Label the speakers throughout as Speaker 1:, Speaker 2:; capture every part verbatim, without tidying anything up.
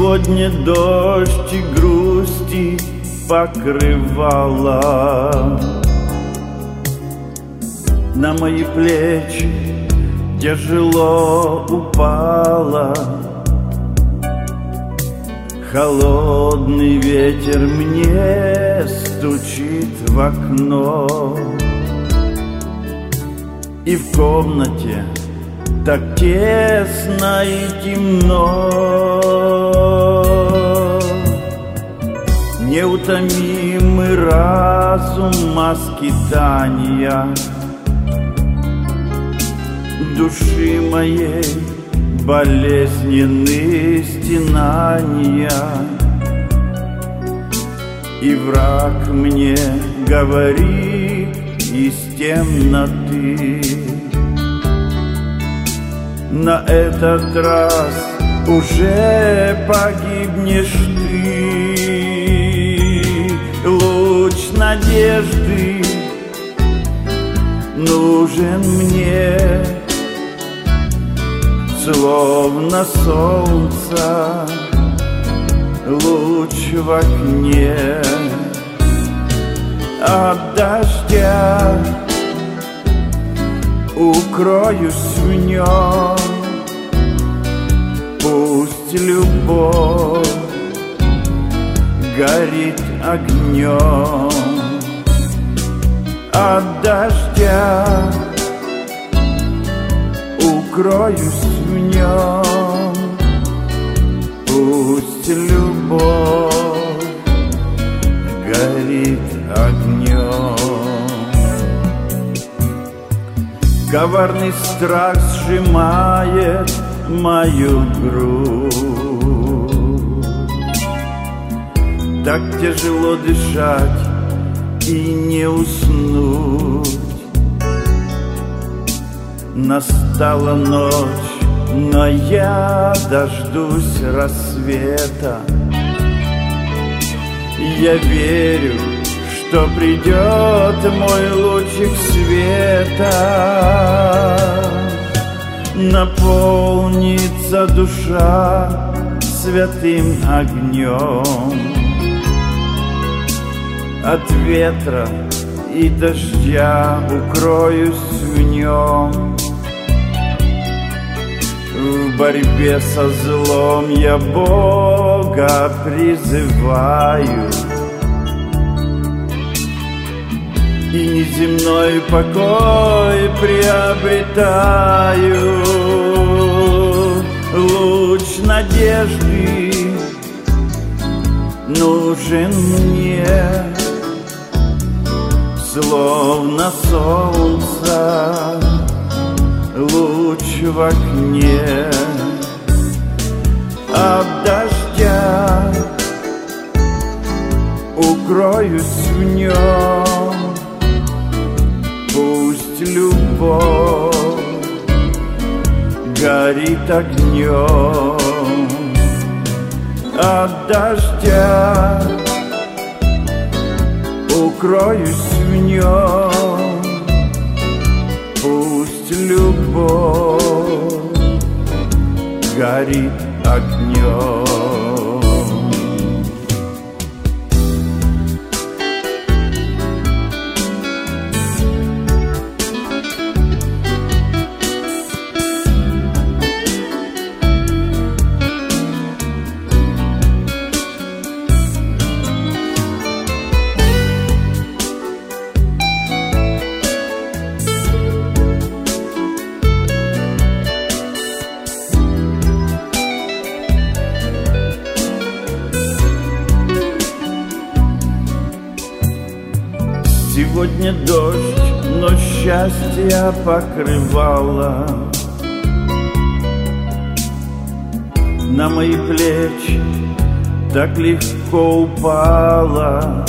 Speaker 1: Сегодня дождь и грусти покрывала на мои плечи тяжело упала. Холодный ветер мне стучит в окно, и в комнате так тесно и темно. Неутомимый разум скитания души моей, болезненные стенания. И враг мне говорит из темноты: на этот раз уже погибнешь ты. Луч надежды нужен мне, словно солнце луч в окне. От дождя укроюсь в нем, пусть любовь горит огнем. От дождя укроюсь в нем, пусть любовь горит огнем. Коварный страх сжимает мою грудь, так тяжело дышать и не уснуть. Настала ночь, но я дождусь рассвета. Я верю, что придет мой лучик света. Наполнится душа святым огнем. От ветра и дождя укроюсь в нем. В борьбе со злом я Бога призываю, и неземной покой приобретаю. Луч надежды нужен мне, словно солнце луч в окне. От дождя укроюсь в нем, пусть любовь горит огнем. От дождя укроюсь в нем, пусть любовь горит огнем. Сегодня дождь, но счастье покрывало на мои плечи, так легко упало,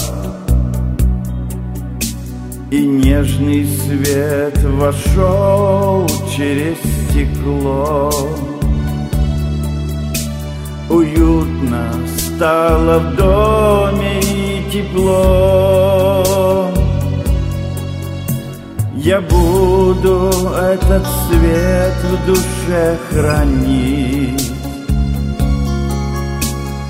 Speaker 1: и нежный свет вошел через стекло. Уютно стало в доме и тепло. Я буду этот свет в душе хранить,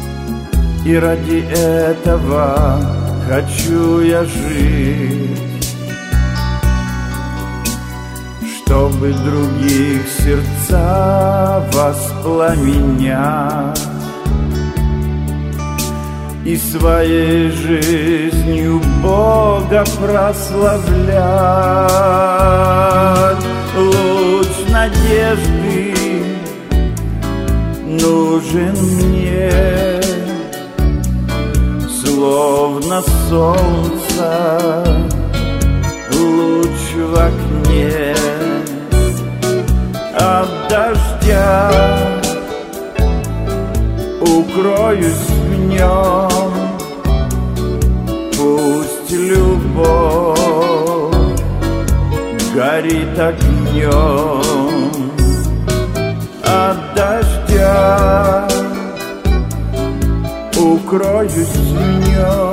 Speaker 1: И ради этого хочу я жить, чтобы других сердца воспламенять и своей жизнью Бога прославлять. Луч надежды нужен мне, словно солнце, луч в окне. От дождя укроюсь в нем, пусть любовь горит огнем. От дождя укроюсь в нем,